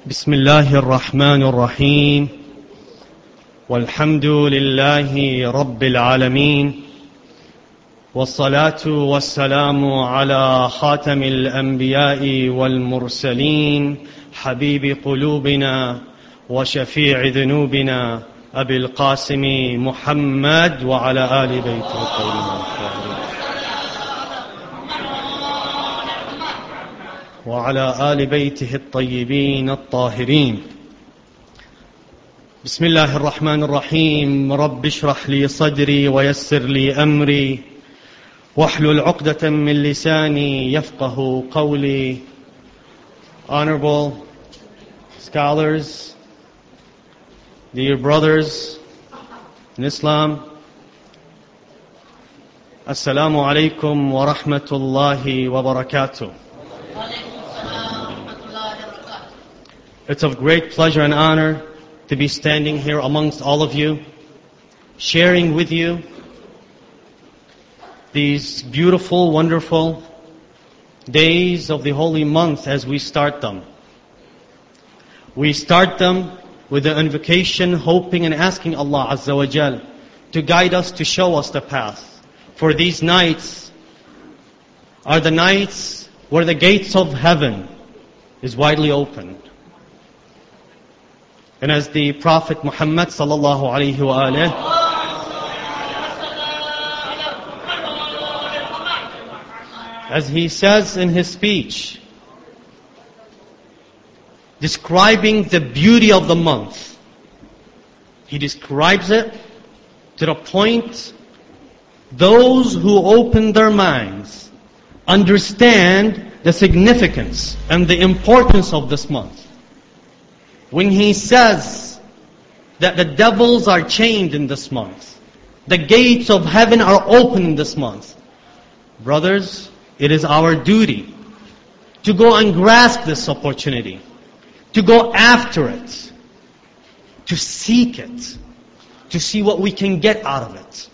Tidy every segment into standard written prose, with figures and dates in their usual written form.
بسم الله الرحمن الرحيم والحمد لله رب العالمين والصلاة والسلام على خاتم الأنبياء والمرسلين حبيب قلوبنا وشفيع ذنوبنا أبي القاسم محمد وعلى آل بيته الطاهرين وعلى آل بيته الطيبين الطاهرين. بسم الله الرحمن الرحيم. رب اشرح لي صدري ويسر لي أمري واحلل عقدة من لساني يفقه قولي. Honorable scholars, dear brothers in Islam, Assalamu alaikum wa rahmatullahi wa barakatuh. It's of great pleasure and honor to be standing here amongst all of you, sharing with you these beautiful, wonderful days of the holy month as we start them. We start them with the invocation, hoping and asking Allah Azza wa Jal to guide us, to show us the path. For these nights are the nights where the gates of heaven is widely opened. And as the Prophet Muhammad sallallahu alaihi wasallam, as he says in his speech, describing the beauty of the month, he describes it to the point those who open their minds understand the significance and the importance of this month. When he says that the devils are chained in this month, the gates of heaven are open in this month, brothers, it is our duty to go and grasp this opportunity, to go after it, to seek it, to see what we can get out of it.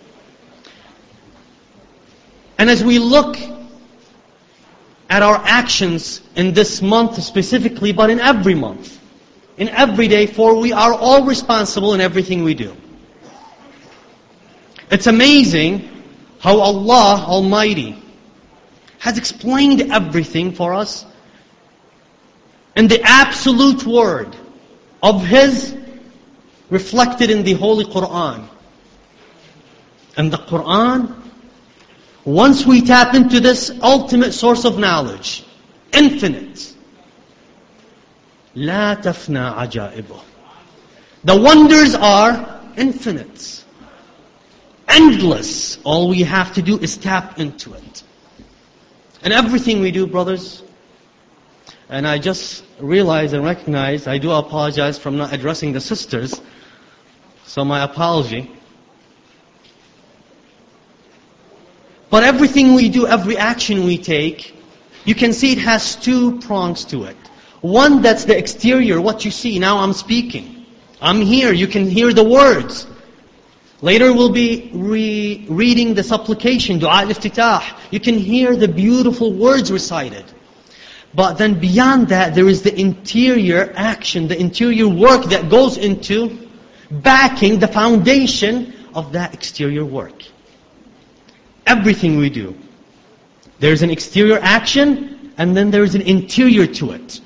And as we look at our actions in this month specifically, but in every month, in every day, for we are all responsible in everything we do. It's amazing how Allah Almighty has explained everything for us in the absolute word of His reflected in the Holy Quran. And the Quran, once we tap into this ultimate source of knowledge, infinite, لا تفنى عجائبه. The wonders are infinite, endless. All we have to do is tap into it. And everything we do, brothers, and I just realized and recognized, I do apologize for not addressing the sisters, so my apology. But everything we do, every action we take, you can see it has two prongs to it. One, that's the exterior, what you see. Now I'm speaking. I'm here. You can hear the words. Later we'll be reading the supplication, Dua al-Iftitah. You can hear the beautiful words recited. But then beyond that, there is the interior action, the interior work that goes into backing the foundation of that exterior work. Everything we do, there's an exterior action, and then there's an interior to it.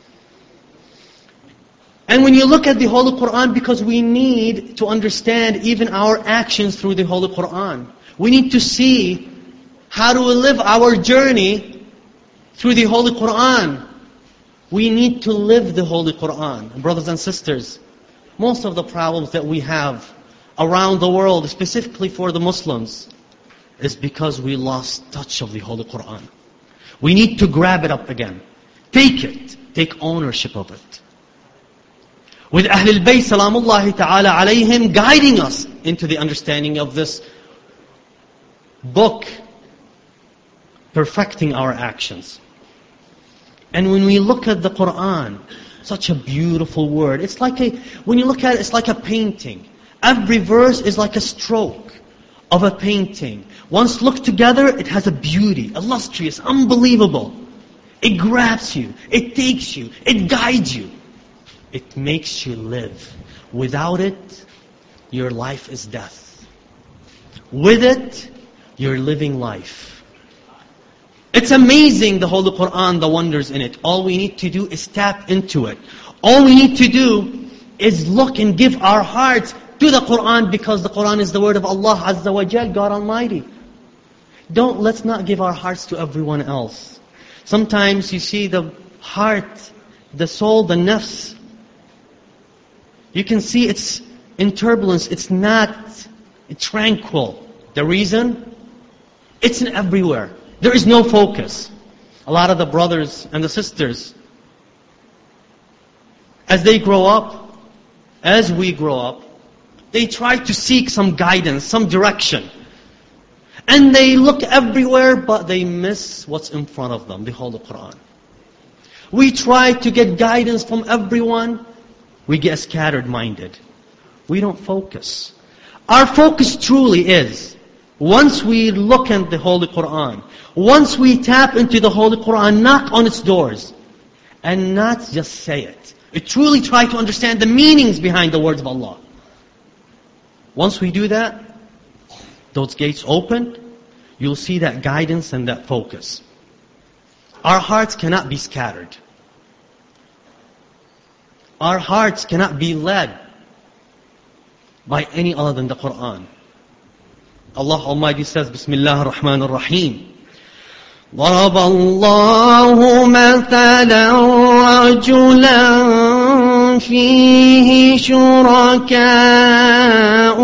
And when you look at the Holy Quran, because we need to understand even our actions through the Holy Quran, we need to see how to live our journey through the Holy Quran. We need to live the Holy Quran. Brothers and sisters, most of the problems that we have around the world, specifically for the Muslims, is because we lost touch of the Holy Quran. We need to grab it up again. Take it. Take ownership of it. With Ahlul Bayt Salamullahi Ta'ala alayhim guiding us into the understanding of this book, perfecting our actions. And when we look at the Quran, such a beautiful word. It's like when you look at it, it's like a painting. Every verse is like a stroke of a painting. Once looked together, it has a beauty, illustrious, unbelievable. It grabs you. It takes you. It guides you. It makes you live. Without it, your life is death. With it, you're living life. It's amazing, the Holy Quran, the wonders in it. All we need to do is tap into it. All we need to do is look and give our hearts to the Quran, because the Quran is the word of Allah Azza wa Jal, God Almighty. Let's not give our hearts to everyone else. Sometimes you see the heart, the soul, the nafs. You can see it's in turbulence. It's not tranquil. The reason? It's in everywhere. There is no focus. A lot of the brothers and the sisters, as they grow up, as we grow up, they try to seek some guidance, some direction. And they look everywhere, but they miss what's in front of them, the Holy Quran. We try to get guidance from everyone. We get scattered-minded. We don't focus. Our focus truly is, once we look at the Holy Quran, once we tap into the Holy Quran, knock on its doors, and not just say it. We truly try to understand the meanings behind the words of Allah. Once we do that, those gates open, you'll see that guidance and that focus. Our hearts cannot be scattered. Our hearts cannot be led by any other than the Quran. Allah Almighty says, Bismillah ar-Rahman ar-Rahim. ضرب الله مثلا رجلا فيه شركاء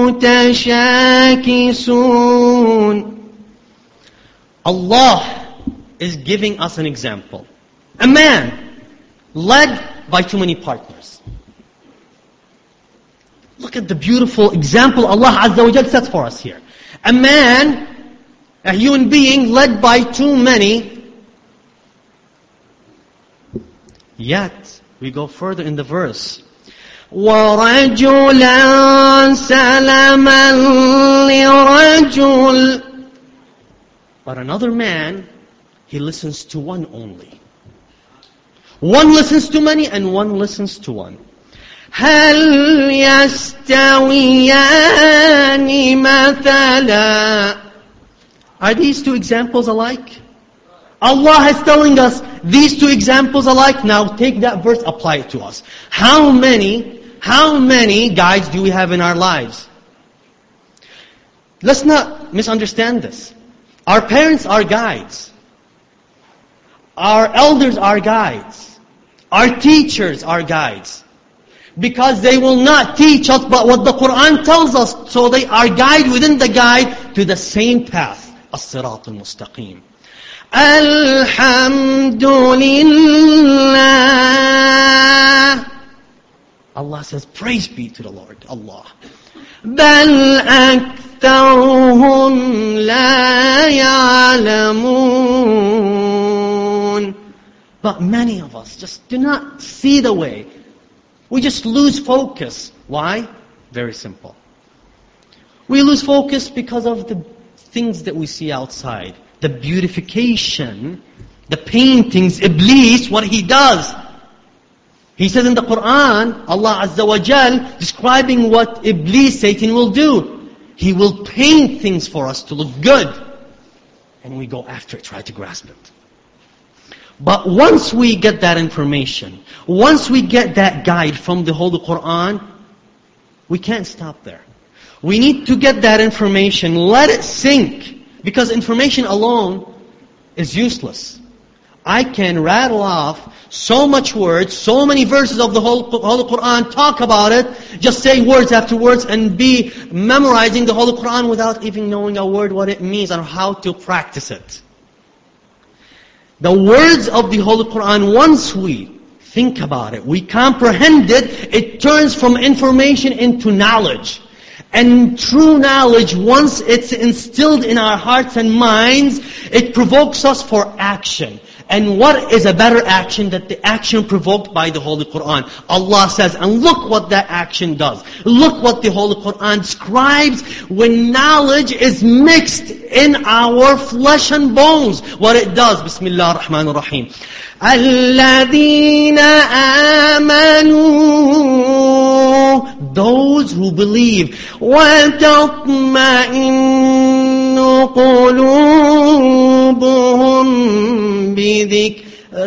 متشاكسون. Allah is giving us an example. A man led by too many partners. Look at the beautiful example Allah Azza wa Jal sets for us here. A man, a human being led by too many. Yet, we go further in the verse. وَرَجُلًا سَلَمًا لِرَجُلٍ. But another man, he listens to one only. One listens to many and one listens to one. هَلْ يَسْتَوِيَانِ مَثَلًا. Are these two examples alike? Allah is telling us these two examples alike. Now take that verse, apply it to us. How many guides do we have in our lives? Let's not misunderstand this. Our parents are guides. Our elders are guides. Our teachers are guides. Because they will not teach us but what the Quran tells us. So they are guide within the guide to the same path. As-Sirat al-Mustaqim. Alhamdulillah. Allah says, praise be to the Lord, Allah. بَلْ أَكْثَرُهُمْ لَا يَعْلَمُونَ. But many of us just do not see the way. We just lose focus. Why? Very simple. We lose focus because of the things that we see outside. The beautification, the paintings, Iblis, what he does. He says in the Quran, Allah Azza wa Jal, describing what Iblis, Satan, will do. He will paint things for us to look good. And we go after it, try to grasp it. But once we get that information, once we get that guide from the Holy Quran, we can't stop there. We need to get that information, let it sink. Because information alone is useless. I can rattle off so much words, so many verses of the Holy Quran, talk about it, just say words after words, and be memorizing the Holy Quran without even knowing a word, what it means, or how to practice it. The words of the Holy Quran, once we think about it, we comprehend it, it turns from information into knowledge. And true knowledge, once it's instilled in our hearts and minds, it provokes us for action. And what is a better action than the action provoked by the Holy Quran? Allah says, and look what that action does. Look what the Holy Quran describes when knowledge is mixed in our flesh and bones. What it does. Bismillah ar-Rahman ar-Rahim. الَّذِينَ آمَنُوا, those who believe. وَتَطْمَئِنُّ قُلُوبُهُمْ بِذِكْرِ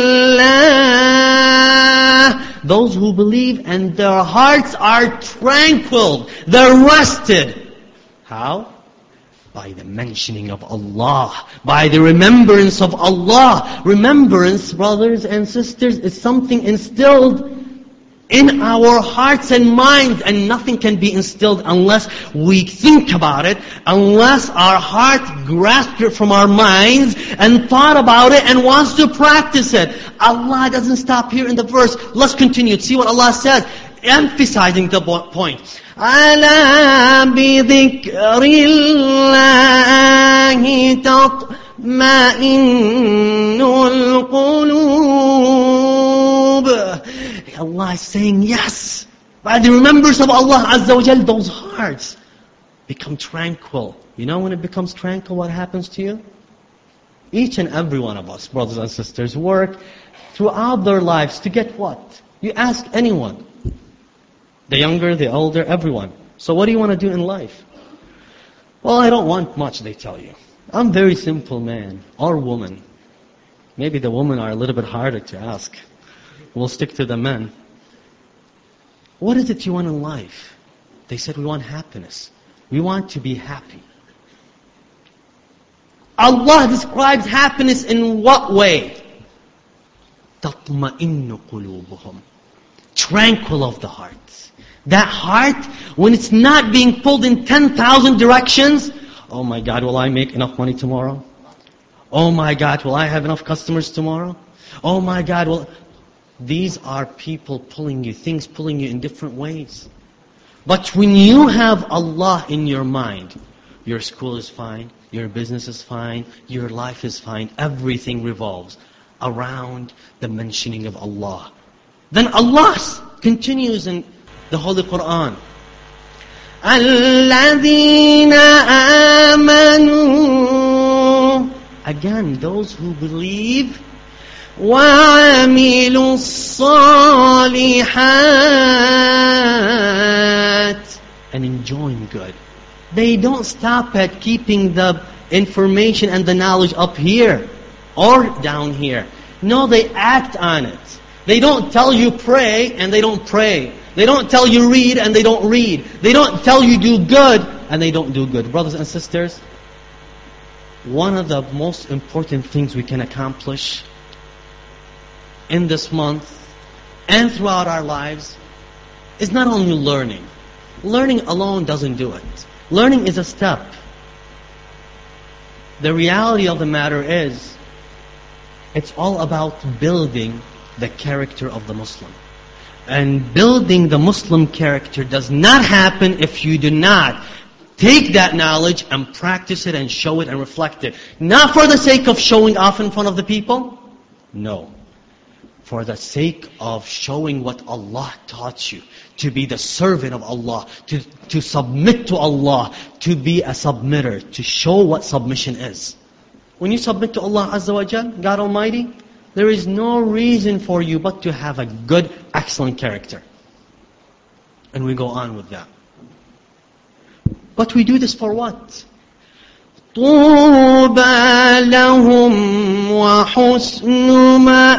اللَّهِ. Those who believe and their hearts are tranquil. They're rested. How? By the mentioning of Allah. By the remembrance of Allah. Remembrance, brothers and sisters, is something instilled in our hearts and minds. And nothing can be instilled unless we think about it. Unless our heart grasped it from our minds and thought about it and wants to practice it. Allah doesn't stop here in the verse. Let's continue. See what Allah says. Emphasizing the point. أَلَا بِذِكْرِ اللَّهِ تَطْمَئِنُّ الْقُلُوبِ. Allah is saying, yes, by the remembrance of Allah Azza wa Jal, those hearts become tranquil. You know when it becomes tranquil, what happens to you? Each and every one of us, brothers and sisters, work throughout their lives to get what? You ask anyone. The younger, the older, everyone. So what do you want to do in life? Well, I don't want much, they tell you. I'm a very simple man or woman. Maybe the women are a little bit harder to ask. We'll stick to the men. What is it you want in life? They said, we want happiness. We want to be happy. Allah describes happiness in what way? تَطْمَئِنُّ قُلُوبُهُمْ. Tranquil of the heart. That heart, when it's not being pulled in 10,000 directions, oh my God, will I make enough money tomorrow? Oh my God, will I have enough customers tomorrow? Oh my God, these are people pulling you, things pulling you in different ways. But when you have Allah in your mind, your school is fine, your business is fine, your life is fine, everything revolves around the mentioning of Allah. Then Allah continues in the Holy Quran. الَّذِينَ آمَنُوا. Again, those who believe. وَعَمِلُوا الصَّالِحَاتِ. And enjoying good. They don't stop at keeping the information and the knowledge up here or down here. No, they act on it. They don't tell you pray and they don't pray. They don't tell you read and they don't read. They don't tell you do good and they don't do good. Brothers and sisters, one of the most important things we can accomplish in this month and throughout our lives is not only learning. Learning alone doesn't do it. Learning is a step. The reality of the matter is, it's all about building the character of the Muslim. And building the Muslim character does not happen if you do not take that knowledge and practice it and show it and reflect it. Not for the sake of showing off in front of the people. No. For the sake of showing what Allah taught you. To be the servant of Allah. To submit to Allah. To be a submitter. To show what submission is. When you submit to Allah Azza wa Jal, God Almighty, there is no reason for you but to have a good, excellent character. And we go on with that. But we do this for what? طُوبَى لَهُمْ وَحُسْنُ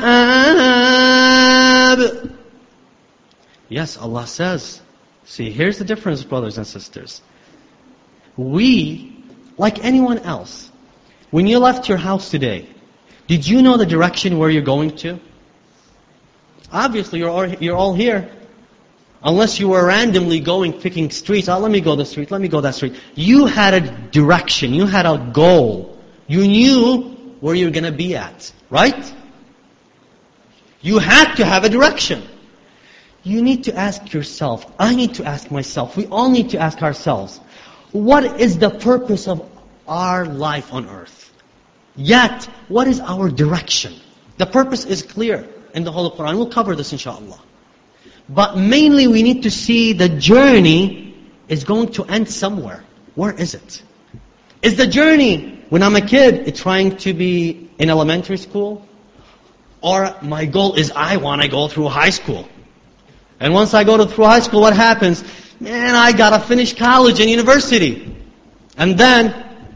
مَآبٍ. Yes, Allah says. See, here's the difference, brothers and sisters. We, like anyone else, when you left your house today, did you know the direction where you're going to? Obviously, you're all here. Unless you were randomly picking streets. Oh, let me go this street, let me go that street. You had a direction, you had a goal. You knew where you're going to be at, right? You had to have a direction. You need to ask yourself, I need to ask myself, we all need to ask ourselves, what is the purpose of our life on earth? Yet, what is our direction? The purpose is clear in the Holy Quran. We'll cover this inshallah. But mainly we need to see the journey is going to end somewhere. Where is it? Is the journey, when I'm a kid, it's trying to be in elementary school? Or my goal is I want to go through high school. And once I go through high school, what happens? Man, I got to finish college and university. And then,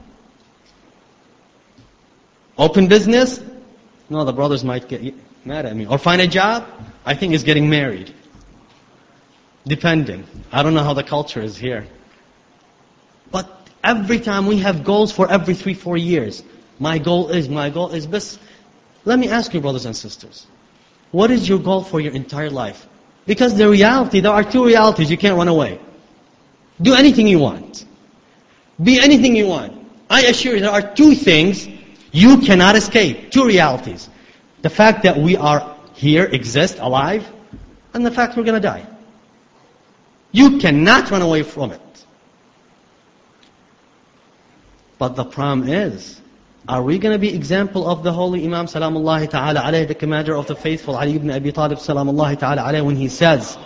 open business? No, the brothers might get mad at me. Or find a job? I think it's getting married. Depending. I don't know how the culture is here. But every time we have goals for every 3-4 years. My goal is. But let me ask you, brothers and sisters. What is your goal for your entire life? Because the reality, there are two realities. You can't run away. Do anything you want. Be anything you want. I assure you, there are two things you cannot escape. Two realities. The fact that we are here, exist, alive, and the fact we're going to die. You cannot run away from it. But the problem is, are we going to be example of the holy Imam Salamullahi Ta'ala alayhi, the commander of the faithful, Ali ibn Abi Talib Salamullahi Ta'ala alayhi, when he says,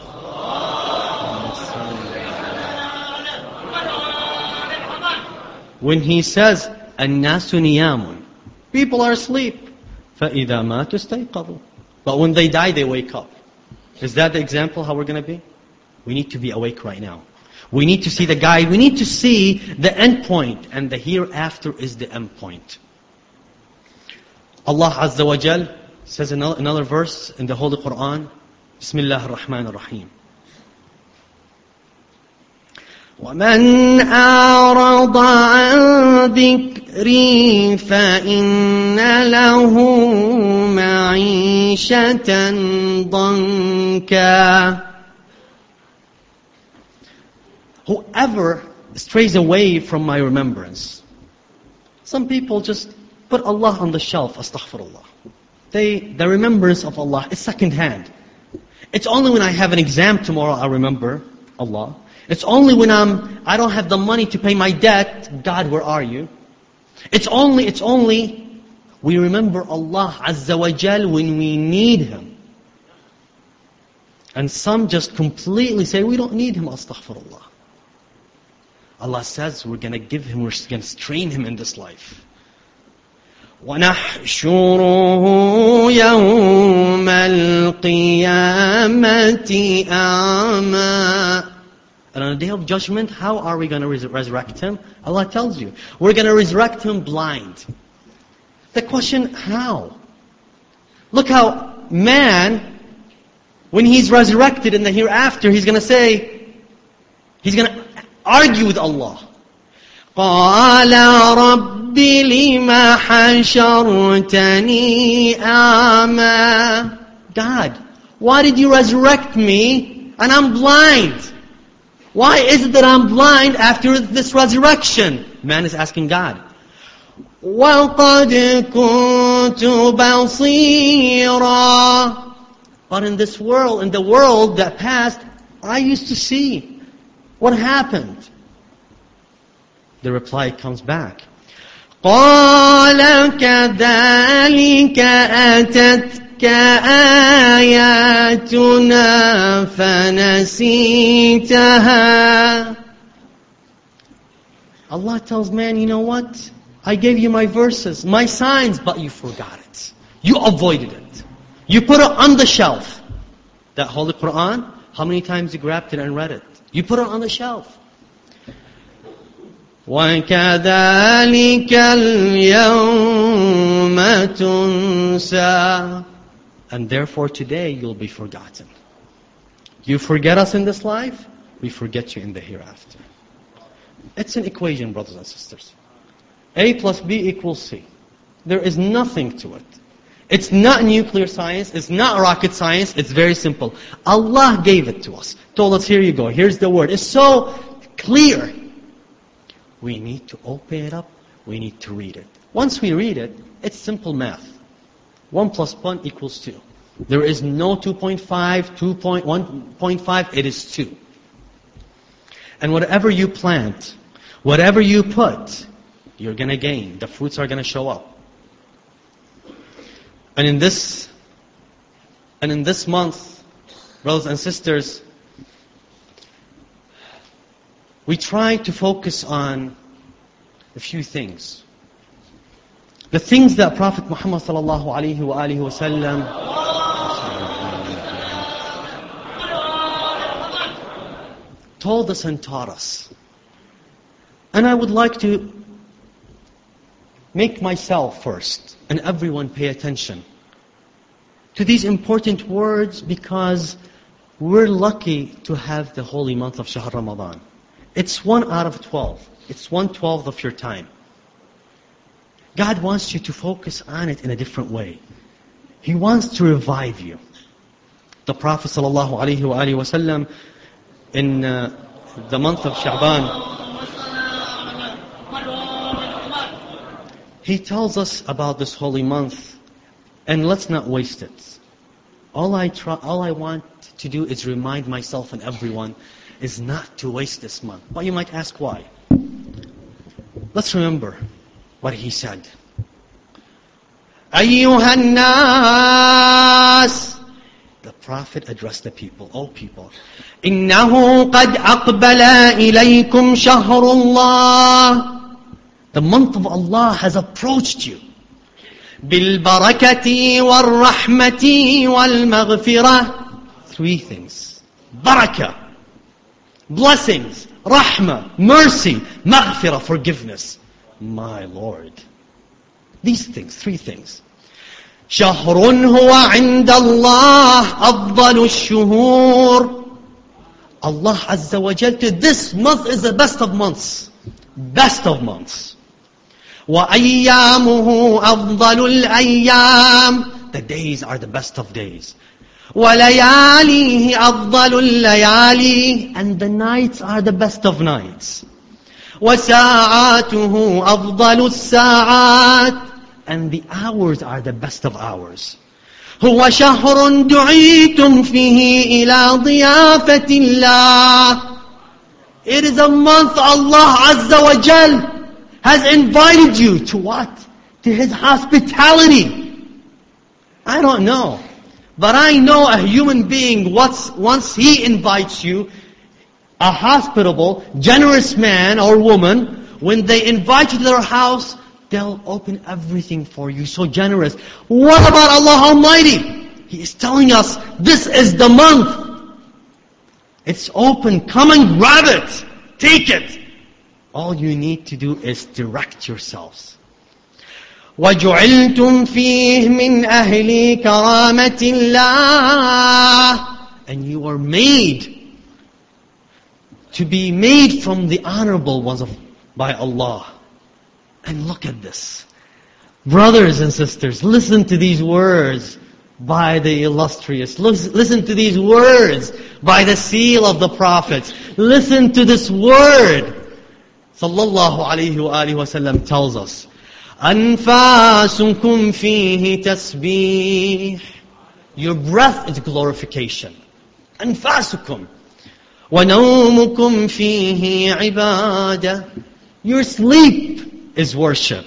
النَّاسُ نِيَامٌ, people are asleep. فَإِذَا مَاتُوا اسْتَيْقَظُوا. But when they die, they wake up. Is that the example how we're going to be? We need to be awake right now. We need to see the guide. We need to see the end point. And the hereafter is the end point. Allah Azza wa Jal says in another verse in the Holy Quran, Bismillah ar-Rahman ar-Rahim. وَمَنْ أَعْرَضَ عَنْ ذِكْرِي فَإِنَّ لَهُ مَعِيشَةً ضَنْكًا. Whoever strays away from my remembrance. Some people just put Allah on the shelf, astaghfirullah. The remembrance of Allah is second hand. It's only when I have an exam tomorrow I remember Allah. It's only when I don't have the money to pay my debt, God, where are you? It's only we remember Allah Azza wa Jal when we need Him. And some just completely say, we don't need Him, astaghfirullah. Allah says we're going to give Him, we're going to train Him in this life. وَنَحْشُرُهُ يَوْمَ الْقِيَامَةِ أَعْمَى. And on the day of judgment, how are we going to resurrect Him? Allah tells you. We're going to resurrect Him blind. The question, how? Look how man, when he's resurrected in the hereafter, he's going to argue with Allah. قَالَ رَبِّ لِمَا حَشَرْتَنِي أَعْمَى. God, why did you resurrect me and I'm blind? Why is it that I'm blind after this resurrection? Man is asking God. وَقَدْ كُنْتُ بَصِيرًا. But in this world, in the world that passed, I used to see. What happened? The reply comes back. قَالَ كَذَلِكَ أَتَتْكَ آيَاتُنَا فَنَسِيتَهَا. Allah tells man, you know what? I gave you my verses, my signs, but you forgot it. You avoided it. You put it on the shelf. That Holy Quran, how many times you grabbed it and read it? You put it on the shelf. وَكَذَلِكَ الْيَوْمَ تُنْسَى. And therefore today you'll be forgotten. You forget us in this life, we forget you in the hereafter. It's an equation, brothers and sisters. A plus B equals C. There is nothing to it. It's not nuclear science, it's not rocket science, it's very simple. Allah gave it to us. Told us, here you go, here's the word. It's so clear. We need to open it up, we need to read it. Once we read it, it's simple math. 1 plus 1 equals 2. There is no 2.5, 1.5, it is 2. And whatever you plant, whatever you put, you're going to gain. The fruits are going to show up. And in this month, brothers and sisters, we try to focus on a few things. The things that Prophet Muhammad sallallahu alaihi wasallam told us and taught us. And I would like to make myself first, and everyone pay attention to these important words, because we're lucky to have the holy month of Shahr Ramadan. It's 1 out of 12. It's 1/12 of your time. God wants you to focus on it in a different way. He wants to revive you. The Prophet ﷺ in the month of Sha'ban, he tells us about this holy month, and let's not waste it. All I want to do is remind myself and everyone is not to waste this month. But you might ask why. Let's remember what he said. أيها الناس, the Prophet addressed the people, all people. إنه قد أقبل إليكم شهر الله. The month of Allah has approached you. بالبركة والرحمة والمغفرة. 3 things. Barakah, blessings, rahmah, mercy, maghfirah, forgiveness. My Lord. These things, 3 things. شهر هو عند الله أفضل الشهور. Allah Azza wa Jal, this month is the best of months. Best of months. وأيامه أفضل الأيام. The days are the best of days. وَلَيَالِهِ أَفْضَلُ اللَّيَالِي. And the nights are the best of nights. وَسَاعَاتُهُ أَفْضَلُ السَّاعَاتِ. And the hours are the best of hours. هُوَ شَهْرٌ دُعِيتُمْ فِيهِ إِلَى ضِيَافَةِ اللَّهِ. It is a month Allah Azza wa Jal has invited you to what? To His hospitality. I don't know. But I know a human being, once he invites you, a hospitable, generous man or woman, when they invite you to their house, they'll open everything for you, so generous. What about Allah Almighty? He is telling us, this is the month. It's open, come and grab it, take it. All you need to do is direct yourselves. وَجُعِلْتُمْ فِيهِ مِنْ أَهْلِ كَرَامَةِ اللَّهِ. And you are made to be made from the honorable ones by Allah. And look at this. Brothers and sisters, listen to these words by the illustrious. Listen to these words by the seal of the prophets. Listen to this word. Sallallahu alayhi wa alihi wa sallam tells us, أنفاسكم فيه تسبيح. Your breath is glorification. أنفاسكم. ونومكم فيه عبادة. Your sleep is worship.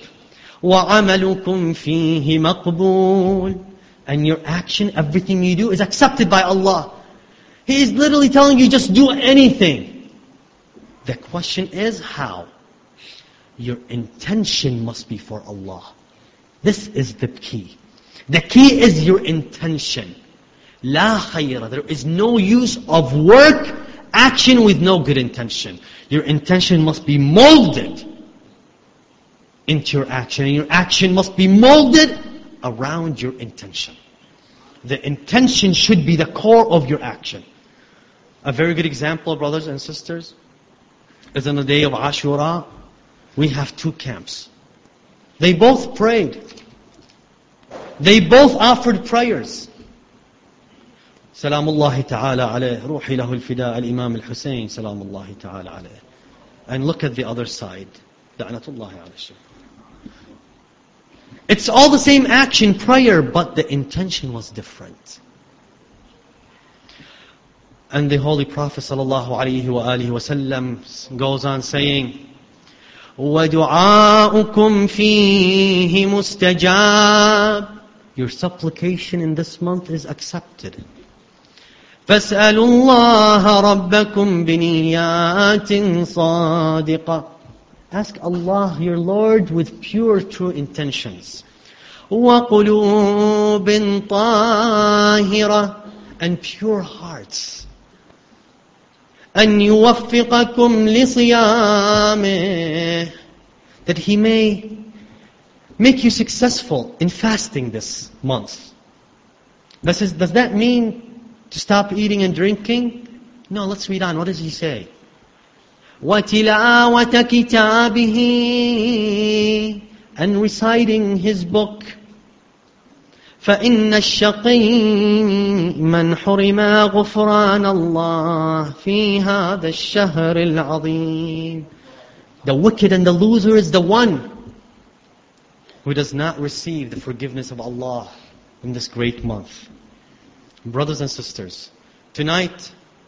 وعملكم فيه مقبول. And your action, everything you do is accepted by Allah. He is literally telling you, just do anything. The question is, how? Your intention must be for Allah. This is the key. The key is your intention. La khayra. There is no use of work, action with no good intention. Your intention must be molded into your action. And your action must be molded around your intention. The intention should be the core of your action. A very good example, brothers and sisters, is on the day of Ashura. We have 2 camps. They both prayed. They both offered prayers. Salamullahi ta'ala alayh, ruhi lahu al-fida, al-Imam al-Hussein, salamullahi ta'ala alayh. And look at the other side. Da'natullahi alayh. It's all the same action, prayer, but the intention was different. And the Holy Prophet sallallahu alayhi wa alihi wa sallam goes on saying, وَدُعَاؤُكُمْ فِيهِ مُسْتَجَابٌ. your supplication in this month is accepted. فَاسْأَلُوا اللَّهَ رَبَّكُمْ بِنِيَّاتٍ صَادِقَةٍ. Ask Allah, your Lord, with pure, true intentions. وَقُلُوبٍ طَاهِرَةٍ, and pure hearts. أَنْ يُوَفِّقَكُمْ لِصِيَامِهِ, that He may make you successful in fasting this month. Does that mean to stop eating and drinking? No, let's read on. What does He say? وَتِلَاوَةَ كِتَابِهِ, and reciting His book. فَإِنَّ الشَّقِيَّ مَنْ حُرِمَ غُفْرَانَ اللَّهِ فِي هَذَا الشَّهْرِ الْعَظِيمِ. The wicked and the loser is the one who does not receive the forgiveness of Allah in this great month. Brothers and sisters, tonight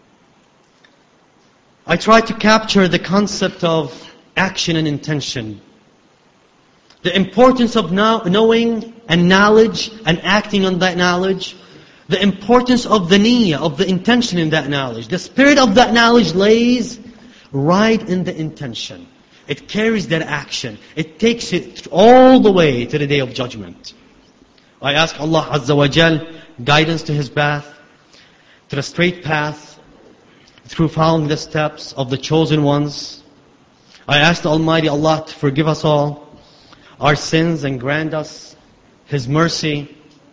I try to capture the concept of action and intention. The importance of knowing and knowledge and acting on that knowledge. The importance of the niyyah, of the intention in that knowledge. The spirit of that knowledge lays right in the intention. It carries that action. It takes it all the way to the Day of Judgment. I ask Allah Azza wa Jal guidance to His path, to the straight path, through following the steps of the chosen ones. I ask the Almighty Allah to forgive us all our sins and grant us His mercy.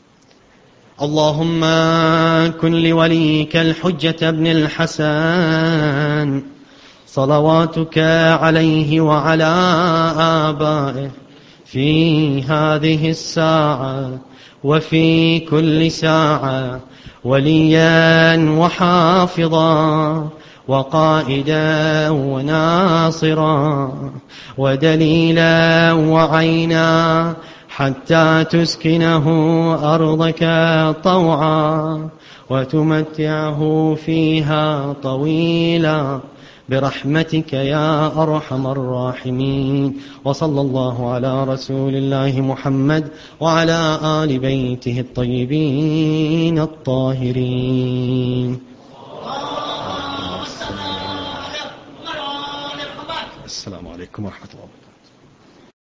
Allahumma kun li waliyika al-hujjata ibn al-Hasan salawatuka alayhi wa ala aba'ih fi hadhihi as-sa'a wa fi kulli sa'a waliyan wa hafidhan وقائدا وناصرا ودليلا وعينا حتى تسكنه أرضك طوعا وتمتعه فيها طويلا برحمتك يا أرحم الراحمين. وصلى الله على رسول الله محمد وعلى آل بيته الطيبين الطاهرين. السلام عليكم ورحمة الله وبركاته.